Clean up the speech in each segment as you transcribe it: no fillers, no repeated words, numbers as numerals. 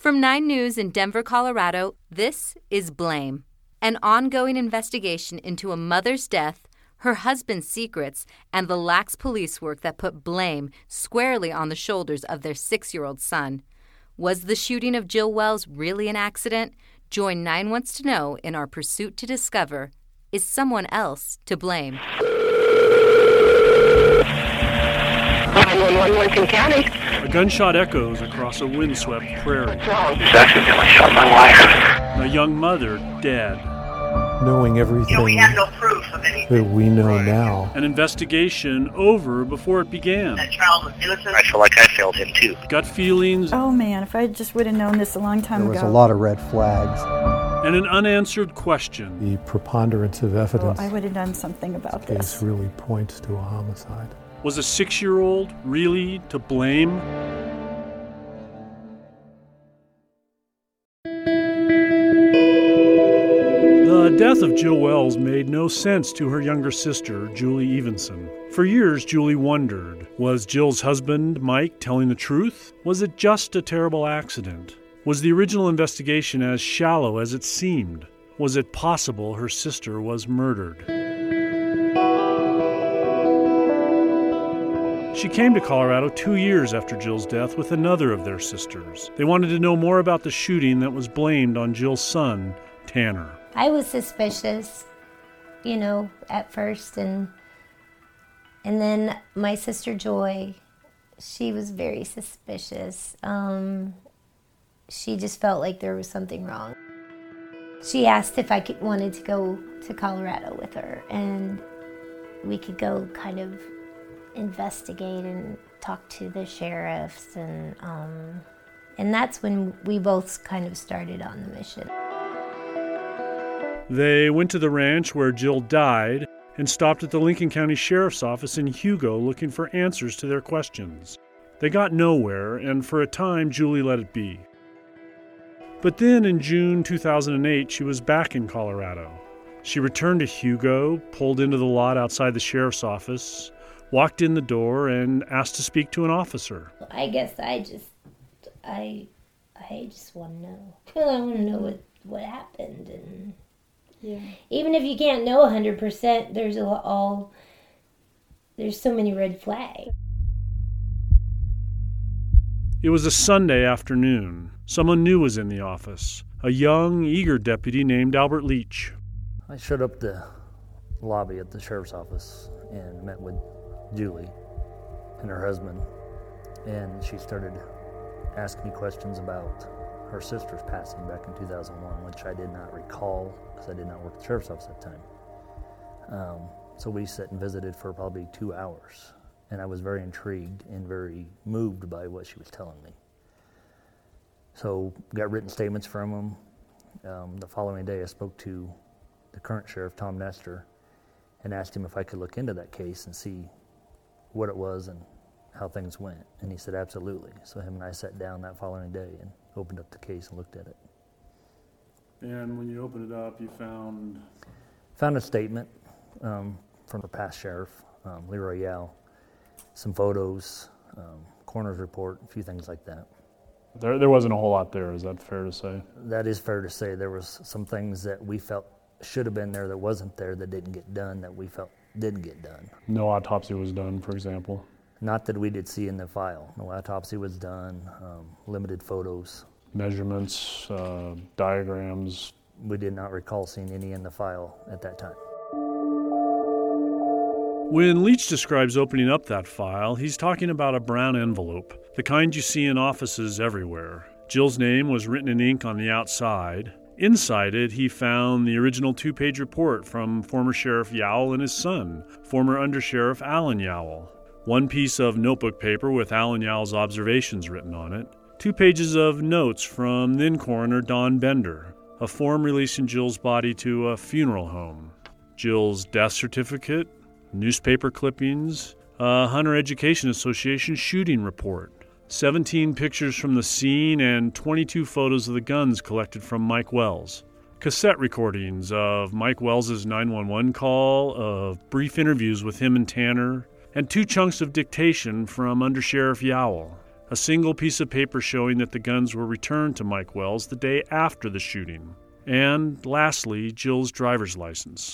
From 9 News in Denver, Colorado, this is Blame, an ongoing investigation into a mother's death, her husband's secrets, and the lax police work that put blame squarely on the shoulders of their 6-year-old son. Was the shooting of Jill Wells really an accident? Join 9 Wants to Know in our pursuit to discover, is someone else to blame? 911 Lincoln County. A gunshot echoes across a windswept prairie. He's accidentally shot my wife. A young mother dead. Knowing everything We have no proof of anything. that we know now. An investigation over before it began. That child was innocent. I feel like I failed him too. Gut feelings Oh man, if I just would have known this a long time There was ago. a lot of red flags. and an unanswered question. The preponderance of evidence I would have done something about case this. really points to a homicide. Was a 6-year-old really to blame? The death of Jill Wells made no sense to her younger sister, Julie Evenson. For years, Julie wondered, was Jill's husband, Mike, telling the truth? Was it just a terrible accident? Was the original investigation as shallow as it seemed? Was it possible her sister was murdered? She came to Colorado 2 years after Jill's death with another of their sisters. They wanted to know more about the shooting that was blamed on Jill's son, Tanner. I was suspicious, at first, and then my sister Joy, she was very suspicious. She just felt like there was something wrong. She asked if I wanted to go to Colorado with her, and we could go kind of investigate and talk to the sheriffs, and that's when we both kind of started on the mission. They went to the ranch where Jill died and stopped at the Lincoln County Sheriff's Office in Hugo looking for answers to their questions. They got nowhere, and for a time, Julie let it be. But then in June 2008, she was back in Colorado. She returned to Hugo, pulled into the lot outside the sheriff's office, walked in the door, and asked to speak to an officer. I guess I just want to know. I want to know what happened, and even if you can't know 100%, there's so many red flags. It was a Sunday afternoon. Someone new was in the office, a young, eager deputy named Albert Leach. I showed up the lobby at the sheriff's office and met with Julie and her husband, and she started asking me questions about her sister's passing back in 2001, which I did not recall because I did not work at the sheriff's office at the time. So we sat and visited for probably 2 hours, and I was very intrigued and very moved by what she was telling me. So got written statements from them. The following day I spoke to the current sheriff, Tom Nestor, and asked him if I could look into that case and see what it was and how things went. And he said, absolutely. So him and I sat down that following day and opened up the case and looked at it. And when you opened it up, you found a statement from the past sheriff, Leroy Yao, some photos, coroner's report, a few things like that. There wasn't a whole lot there, is that fair to say? That is fair to say. There was some things that we felt should have been there that wasn't there, that didn't get done, that we felt didn't get done. No autopsy was done, for example? Not that we did see in the file. No autopsy was done, limited photos. Measurements, diagrams. We did not recall seeing any in the file at that time. When Leach describes opening up that file, he's talking about a brown envelope, the kind you see in offices everywhere. Jill's name was written in ink on the outside. Inside it, he found the original 2-page report from former Sheriff Yowell and his son, former Undersheriff Alan Yowell. 1 piece of notebook paper with Alan Yowell's observations written on it. 2 pages of notes from then Coroner Don Bender, a form releasing Jill's body to a funeral home. Jill's death certificate, newspaper clippings, a Hunter Education Association shooting report, 17 pictures from the scene, and 22 photos of the guns collected from Mike Wells. Cassette recordings of Mike Wells' 911 call, of brief interviews with him and Tanner, and 2 chunks of dictation from Undersheriff Yowell. a single piece of paper showing that the guns were returned to Mike Wells the day after the shooting, and lastly, Jill's driver's license.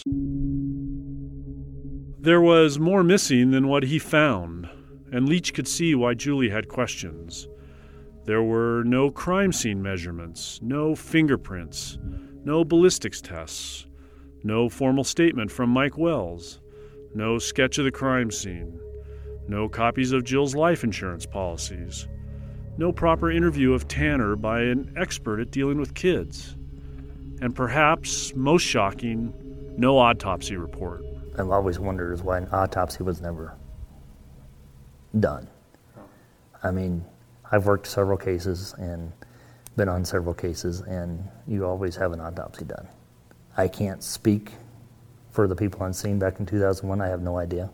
There was more missing than what he found, and Leach could see why Julie had questions. There were no crime scene measurements, no fingerprints, no ballistics tests, no formal statement from Mike Wells, no sketch of the crime scene, no copies of Jill's life insurance policies, no proper interview of Tanner by an expert at dealing with kids, and perhaps, most shocking, no autopsy report. I've always wondered why an autopsy was never done. I mean, I've worked several cases and been on several cases, and you always have an autopsy done. I can't speak for the people on scene back in 2001. I have no idea.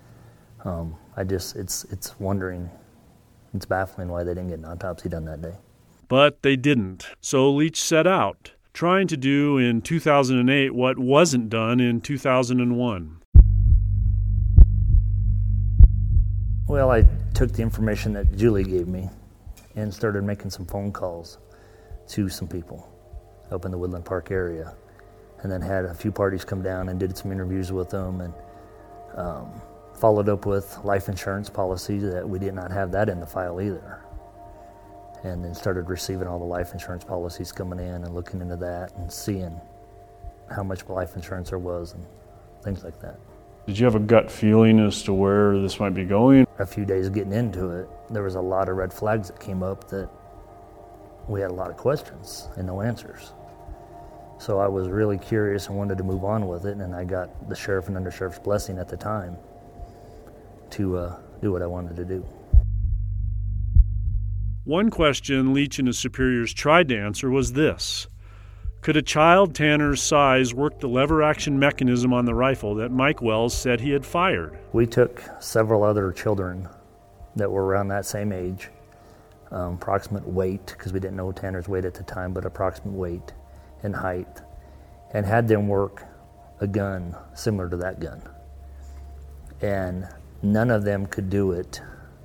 It's wondering, it's baffling why they didn't get an autopsy done that day. But they didn't. So Leach set out, trying to do in 2008 what wasn't done in 2001. Well, I took the information that Julie gave me and started making some phone calls to some people up in the Woodland Park area, and then had a few parties come down and did some interviews with them, and followed up with life insurance policies that we did not have that in the file either. And then started receiving all the life insurance policies coming in and looking into that and seeing how much life insurance there was and things like that. Did you have a gut feeling as to where this might be going? A few days getting into it, there was a lot of red flags that came up that we had a lot of questions and no answers. So I was really curious and wanted to move on with it, and I got the sheriff and undersheriff's blessing at the time to do what I wanted to do. One question Leach and his superiors tried to answer was this: could a child Tanner's size work the lever-action mechanism on the rifle that Mike Wells said he had fired? We took several other children that were around that same age, approximate weight, because we didn't know Tanner's weight at the time, but approximate weight and height, and had them work a gun similar to that gun. And none of them could do it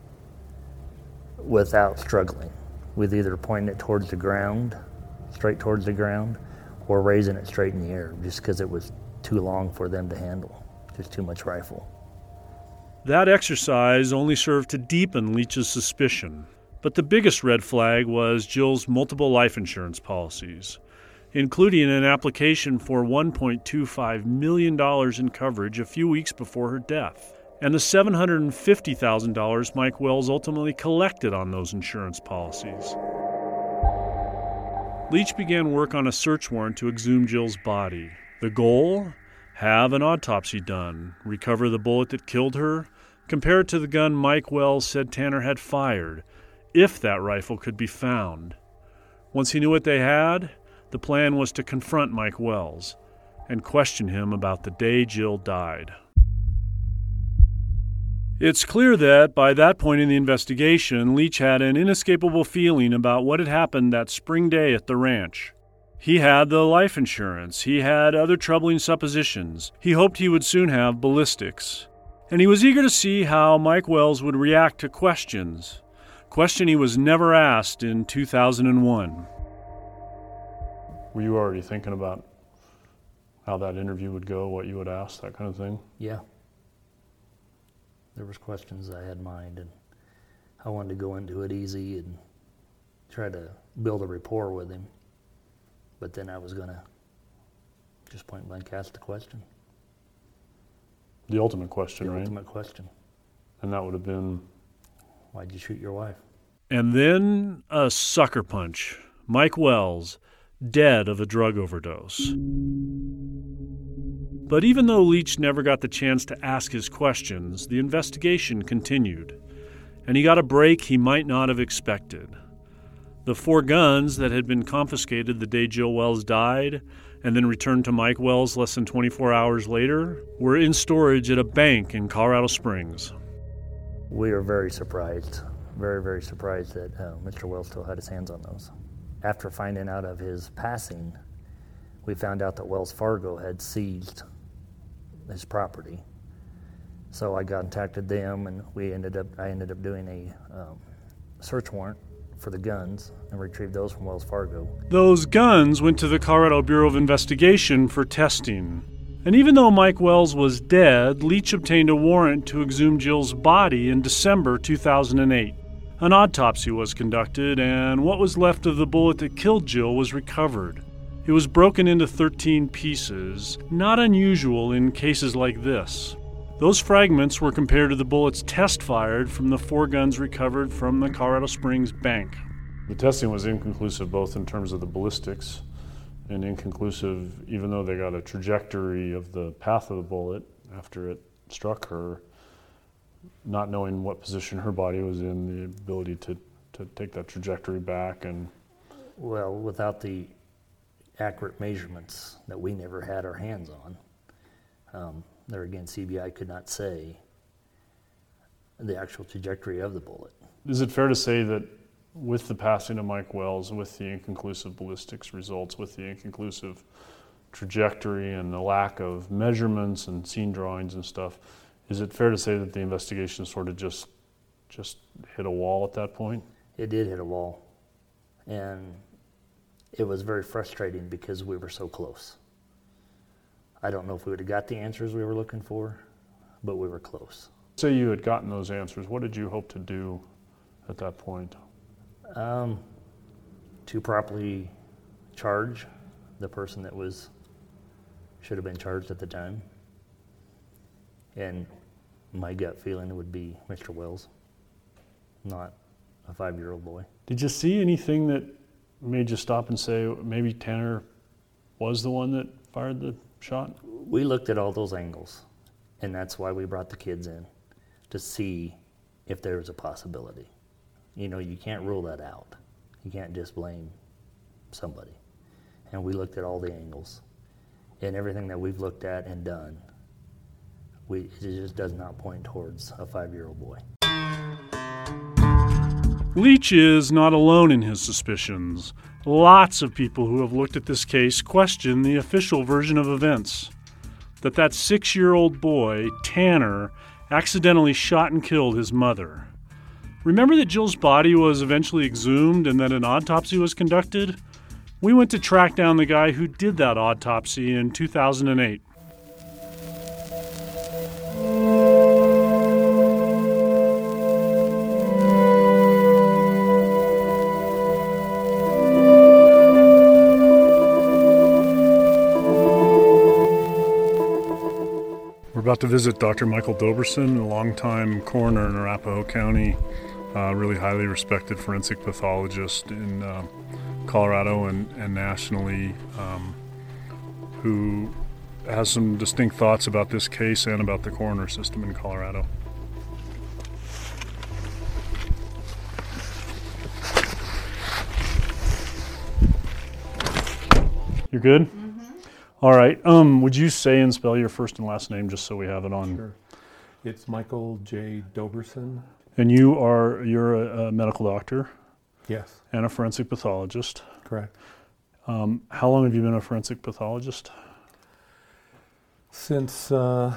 without struggling, with either pointing it towards the ground, straight towards the ground, or raising it straight in the air, just because it was too long for them to handle, just too much rifle. That exercise only served to deepen Leach's suspicion. But the biggest red flag was Jill's multiple life insurance policies, including an application for $1.25 million in coverage a few weeks before her death, and the $750,000 Mike Wells ultimately collected on those insurance policies. Leach began work on a search warrant to exhume Jill's body. The goal? Have an autopsy done, recover the bullet that killed her, compare it to the gun Mike Wells said Tanner had fired, if that rifle could be found. Once he knew what they had, the plan was to confront Mike Wells and question him about the day Jill died. It's clear that, by that point in the investigation, Leach had an inescapable feeling about what had happened that spring day at the ranch. He had the life insurance. He had other troubling suppositions. He hoped he would soon have ballistics. And he was eager to see how Mike Wells would react to questions. Question he was never asked in 2001. Were you already thinking about how that interview would go, what you would ask, that kind of thing? Yeah. There was questions I had in mind, and I wanted to go into it easy and try to build a rapport with him. But then I was going to just point blank ask the question. The ultimate question, right? The ultimate question. And that would have been, why'd you shoot your wife? And then a sucker punch. Mike Wells, dead of a drug overdose. But even though Leach never got the chance to ask his questions, the investigation continued, and he got a break he might not have expected. The 4 guns that had been confiscated the day Jill Wells died and then returned to Mike Wells less than 24 hours later were in storage at a bank in Colorado Springs. We were very surprised, very, very surprised that Mr. Wells still had his hands on those. After finding out of his passing, we found out that Wells Fargo had seized his property. So I contacted them, and I ended up doing search warrant for the guns and retrieved those from Wells Fargo. Those guns went to the Colorado Bureau of Investigation for testing. And even though Mike Wells was dead, Leach obtained a warrant to exhume Jill's body in December 2008. An autopsy was conducted, and what was left of the bullet that killed Jill was recovered. It was broken into 13 pieces, not unusual in cases like this. Those fragments were compared to the bullets test-fired from the 4 guns recovered from the Colorado Springs bank. The testing was inconclusive both in terms of the ballistics and inconclusive even though they got a trajectory of the path of the bullet after it struck her, not knowing what position her body was in, the ability to take that trajectory back. And well, without the accurate measurements that we never had our hands on, there again, CBI could not say the actual trajectory of the bullet. Is it fair to say that with the passing of Mike Wells, with the inconclusive ballistics results, with the inconclusive trajectory and the lack of measurements and scene drawings and stuff, is it fair to say that the investigation sort of just hit a wall at that point? It did hit a wall, and it was very frustrating because we were so close. I don't know if we would have got the answers we were looking for, but we were close. Say you had gotten those answers, what did you hope to do at that point? To properly charge the person that should have been charged at the time. And my gut feeling would be Mr. Wells, not a 5-year-old boy. Did you see anything that made you stop and say maybe Tanner was the one that fired the shot? We looked at all those angles, and that's why we brought the kids in, to see if there was a possibility. You know, you can't rule that out. You can't just blame somebody. And we looked at all the angles. And everything that we've looked at and done, it just does not point towards a 5-year-old boy. Leach is not alone in his suspicions. Lots of people who have looked at this case question the official version of events. That 6-year-old boy, Tanner, accidentally shot and killed his mother. Remember that Jill's body was eventually exhumed and that an autopsy was conducted? We went to track down the guy who did that autopsy in 2008. We're about to visit Dr. Michael Doberson, a longtime coroner in Arapahoe County, really highly respected forensic pathologist in Colorado and nationally, who has some distinct thoughts about this case and about the coroner system in Colorado. You're good? Mm-hmm. All right. Would you say and spell your first and last name just so we have it on? Sure. It's Michael J. Doberson. And you're a medical doctor? Yes. And a forensic pathologist? Correct. How long have you been a forensic pathologist? Since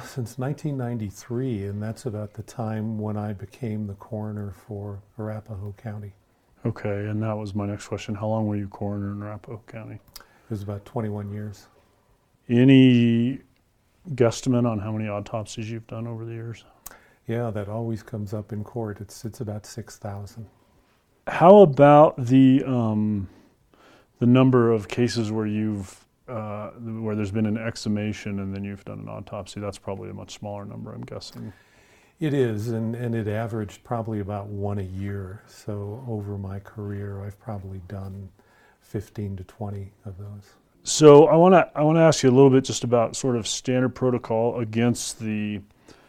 1993, and that's about the time when I became the coroner for Arapahoe County. Okay, and that was my next question. How long were you coroner in Arapahoe County? It was about 21 years. Any guesstimate on how many autopsies you've done over the years? Yeah, that always comes up in court. It's about 6,000. How about the number of cases where where there's been an exhumation and then you've done an autopsy? That's probably a much smaller number, I'm guessing. It is, and it averaged probably about one a year. So over my career, I've probably done 15 to 20 of those. So I want to ask you a little bit just about sort of standard protocol against the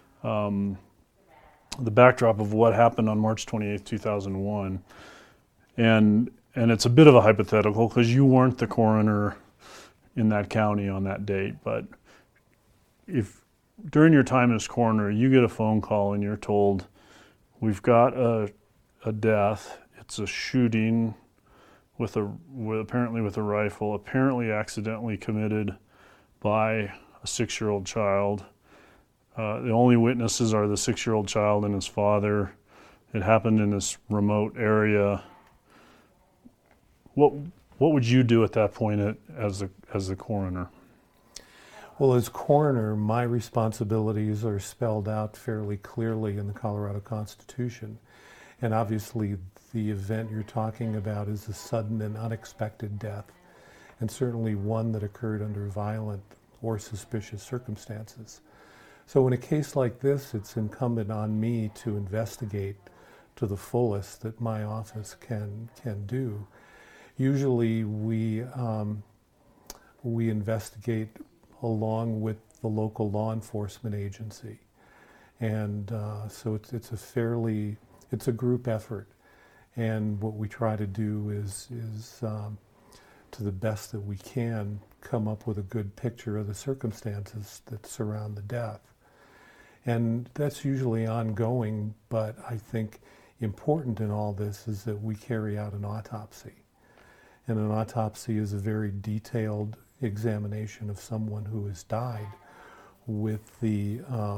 backdrop of what happened on March 28th, 2001. And it's a bit of a hypothetical because you weren't the coroner in that county on that date, but if during your time as coroner you get a phone call and you're told, we've got a death, it's a shooting apparently with a rifle, apparently accidentally committed by a 6-year-old child. The only witnesses are the 6-year-old child and his father. It happened in this remote area. What would you do at that point as the coroner? Well, as coroner, my responsibilities are spelled out fairly clearly in the Colorado Constitution. And obviously, the event you're talking about is a sudden and unexpected death, and certainly one that occurred under violent or suspicious circumstances. So in a case like this, it's incumbent on me to investigate to the fullest that my office can do. Usually we investigate along with the local law enforcement agency. And so it's a group effort. And what we try to do is to the best that we can, come up with a good picture of the circumstances that surround the death. And that's usually ongoing, but I think important in all this is that we carry out an autopsy. And an autopsy is a very detailed examination of someone who has died with the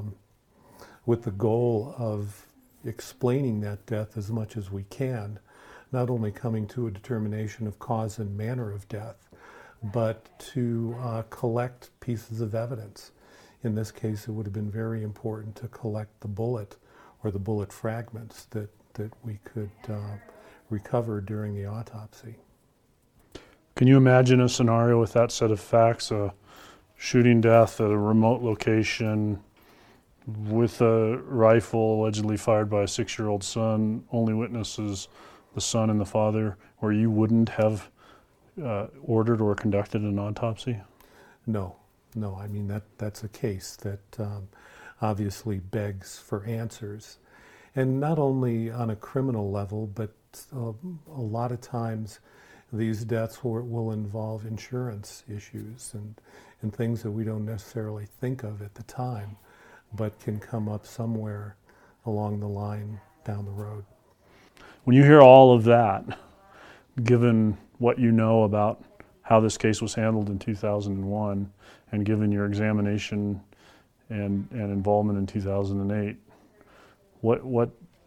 goal of explaining that death as much as we can, not only coming to a determination of cause and manner of death, but to collect pieces of evidence. In this case, it would have been very important to collect the bullet or the bullet fragments that we could recover during the autopsy. Can you imagine a scenario with that set of facts, a shooting death at a remote location with a rifle allegedly fired by a 6-year-old son, only witnesses the son and the father, where you wouldn't have ordered or conducted an autopsy? No. I mean, that's a case that obviously begs for answers. And not only on a criminal level, but a lot of times these deaths will involve insurance issues and things that we don't necessarily think of at the time, but can come up somewhere along the line down the road. When you hear all of that, given what you know about how this case was handled in 2001, and given your examination and involvement in 2008, what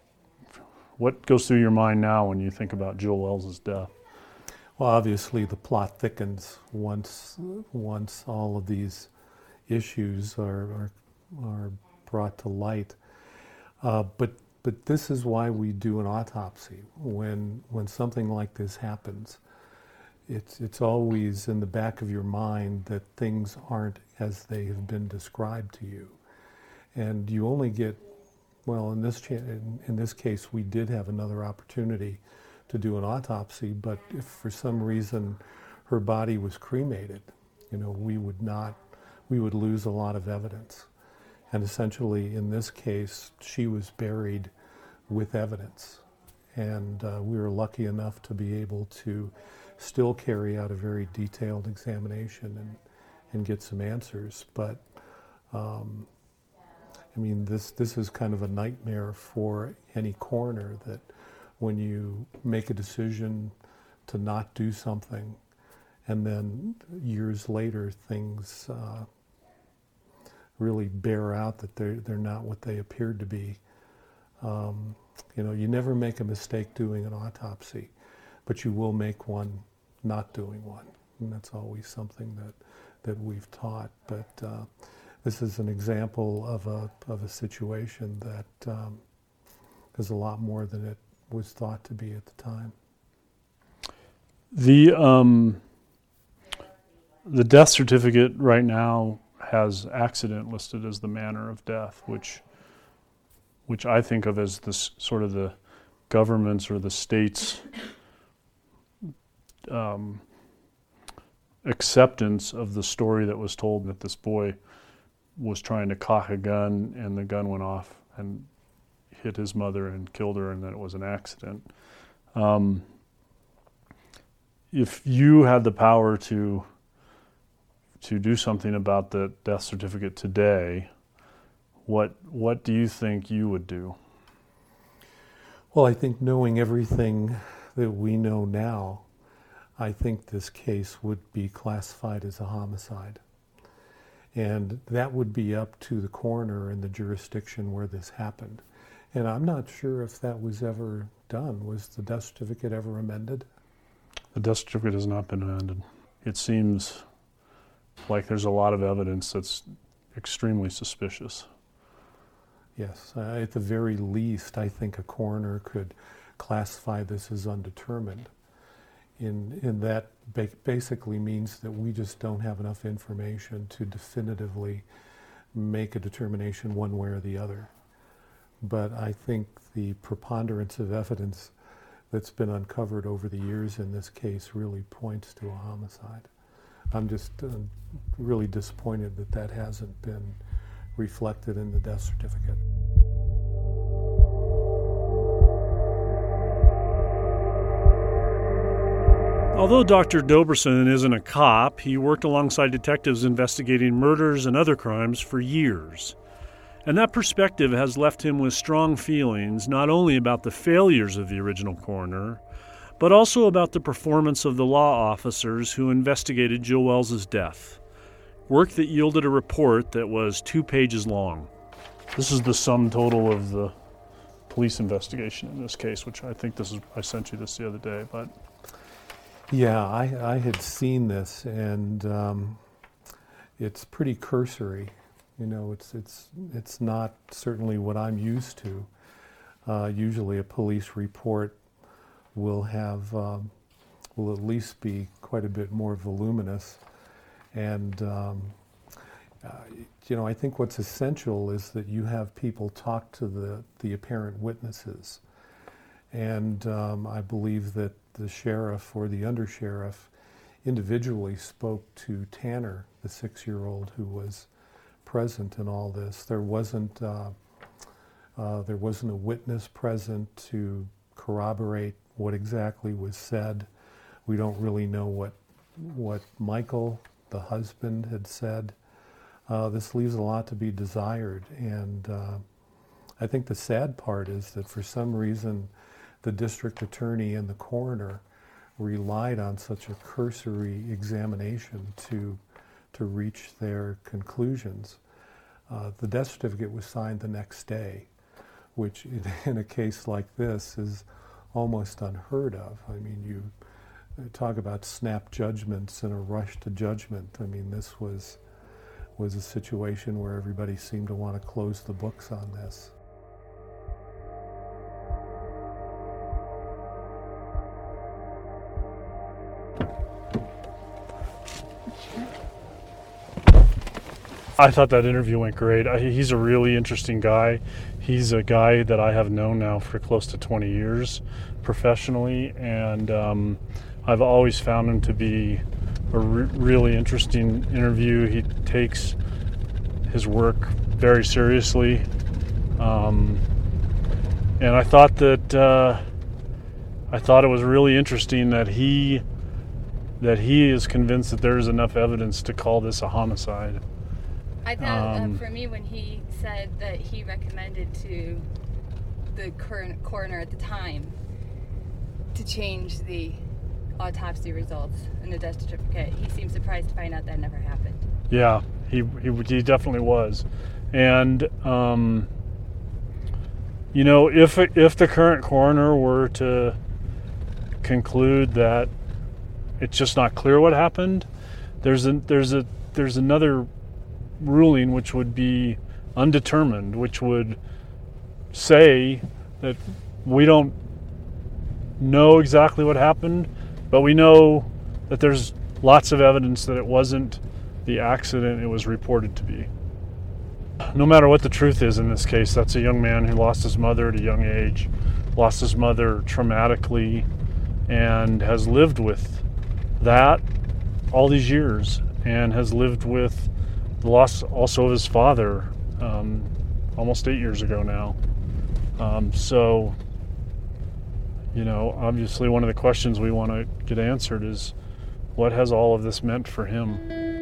goes through your mind now when you think about Jewel Wells' death? Well, obviously the plot thickens once all of these issues are brought to light. But this is why we do an autopsy. When something like this happens, it's always in the back of your mind that things aren't as they have been described to you. And you only get, well, in this case, we did have another opportunity to do an autopsy, but if for some reason her body was cremated, we would lose a lot of evidence. And essentially, in this case, she was buried with evidence. And we were lucky enough to be able to still carry out a very detailed examination and get some answers. But, this is kind of a nightmare for any coroner, that when you make a decision to not do something, and then years later things really bear out that they're not what they appeared to be. You never make a mistake doing an autopsy, but you will make one not doing one, and that's always something that we've taught. But this is an example of a situation that is a lot more than it was thought to be at the time. The death certificate right now has accident listed as the manner of death, which I think of as this sort of the government's or the state's acceptance of the story that was told, that this boy was trying to cock a gun and the gun went off and hit his mother and killed her, and that it was an accident. If you had the power to do something about the death certificate today, what do you think you would do? Well, I think knowing everything that we know now, I think this case would be classified as a homicide. And that would be up to the coroner in the jurisdiction where this happened. And I'm not sure if that was ever done. Was the death certificate ever amended? The death certificate has not been amended. It seems like there's a lot of evidence that's extremely suspicious. Yes, at the very least, I think a coroner could classify this as undetermined. In that basically means that we just don't have enough information to definitively make a determination one way or the other. But I think the preponderance of evidence that's been uncovered over the years in this case really points to a homicide. I'm just really disappointed that that hasn't been reflected in the death certificate. Although Dr. Doberson isn't a cop, he worked alongside detectives investigating murders and other crimes for years. And that perspective has left him with strong feelings not only about the failures of the original coroner, but also about the performance of the law officers who investigated Jill Wells' death. Work that yielded a report that was 2 pages long. This is the sum total of the police investigation in this case, which I think I sent you this the other day, but... Yeah, I had seen this, and it's pretty cursory. You know, it's not certainly what I'm used to. Usually, a police report will at least be quite a bit more voluminous, and I think what's essential is that you have people talk to the apparent witnesses, and I believe that the sheriff or the undersheriff individually spoke to Tanner, the 6-year-old who was present in all this. There wasn't a witness present to corroborate what exactly was said. We don't really know what Michael, the husband, had said. This leaves a lot to be desired, and I think the sad part is that for some reason the district attorney and the coroner relied on such a cursory examination to reach their conclusions. The death certificate was signed the next day, which in a case like this is almost unheard of. I mean, you talk about snap judgments and a rush to judgment. I mean, this was a situation where everybody seemed to want to close the books on this. I thought that interview went great. He's a really interesting guy. He's a guy that I have known now for close to 20 years professionally, and I've always found him to be a really interesting interview. He takes his work very seriously, and I thought it was really interesting that he is convinced that there is enough evidence to call this a homicide. I thought, for me, when he said that he recommended to the current coroner at the time to change the autopsy results in the death certificate, he seemed surprised to find out that never happened. Yeah, he definitely was. And, if the current coroner were to conclude that it's just not clear what happened, there's another ruling which would be undetermined, which would say that we don't know exactly what happened, but we know that there's lots of evidence that it wasn't the accident it was reported to be. No matter what the truth is in this case, that's a young man who lost his mother at a young age, lost his mother traumatically, and has lived with that all these years, and has lived with the loss also of his father almost 8 years ago now. Obviously one of the questions we want to get answered is, what has all of this meant for him?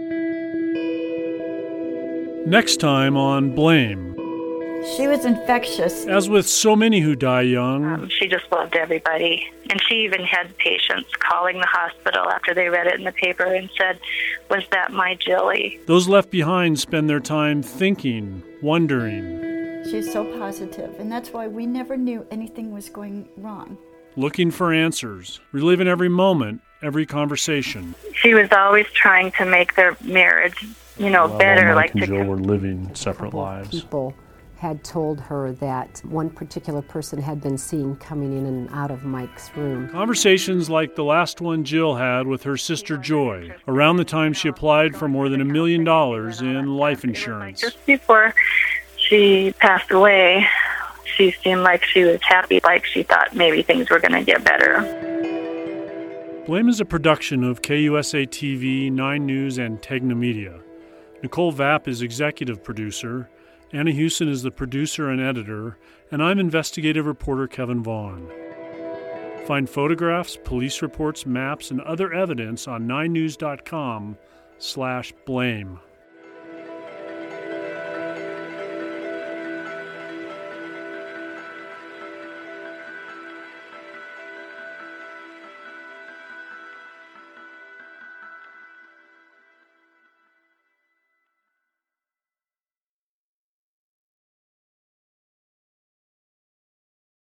Next time on Blame. She was infectious. As with so many who die young, She just loved everybody. And she even had patients calling the hospital after they read it in the paper and said, "Was that my Jilly?" those left behind spend their time thinking, wondering. She She's so positive, and that's why we never knew anything was going wrong. Looking for answers, reliving every moment, every conversation. She was always trying to make their marriage, better. Mike and Jill were living separate lives. People had told her that one particular person had been seen coming in and out of Mike's room. Conversations like the last one Jill had with her sister Joy, around the time she applied for more than $1 million in life insurance. Just before she passed away, she seemed like she was happy, like she thought maybe things were going to get better. Blame is a production of KUSA-TV, 9 News, and Tegna Media. Nicole Vapp is executive producer, Anna Hewson is the producer and editor, and I'm investigative reporter Kevin Vaughn. Find photographs, police reports, maps, and other evidence on 9news.com/blame.